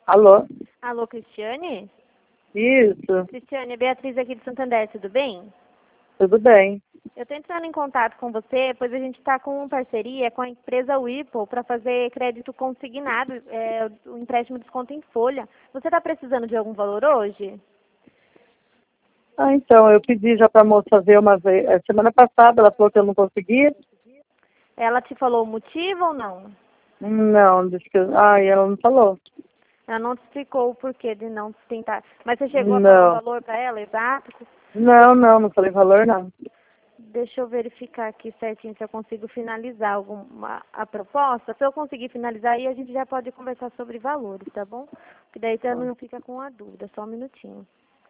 Alô? Alô, Cristiane? Isso, Cristiane, é Beatriz aqui de Santander, tudo bem? tudo bem. Eu estou entrando em contato com você, pois a gente está com uma parceria com a empresa Whirlpool para fazer crédito consignado, o empréstimo de desconto em folha. Você está precisando de algum valor hoje? Ah, então, eu pedi já para a moça ver uma vez. Semana passada ela falou que eu não conseguia. Ela te falou o motivo ou não? Não, disse que. Ah, ela não falou. Ela não te explicou o porquê de não tentar. Mas você chegou a falar o Não. valor para ela, exato? Não falei valor, não. Deixa eu verificar aqui certinho se eu consigo finalizar a proposta. Se eu conseguir finalizar aí, a gente já pode conversar sobre valores, tá bom? Que daí você não fica com a dúvida. Só um minutinho.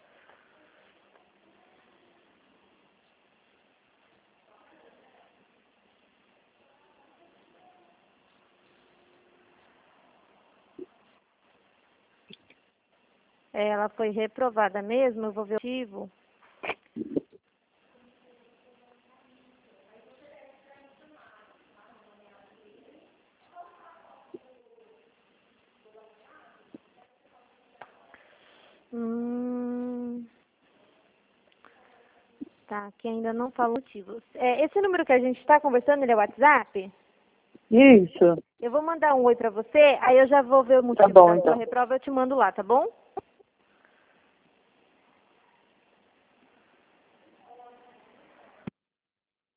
Ela foi reprovada mesmo, eu vou ver o motivo. Tá, aqui ainda não fala o motivo. Esse número que a gente está conversando, ele é o WhatsApp? Isso. Eu vou mandar um oi pra você, aí eu já vou ver o Tá motivo bom, da sua então. reprova, eu te mando lá, tá bom?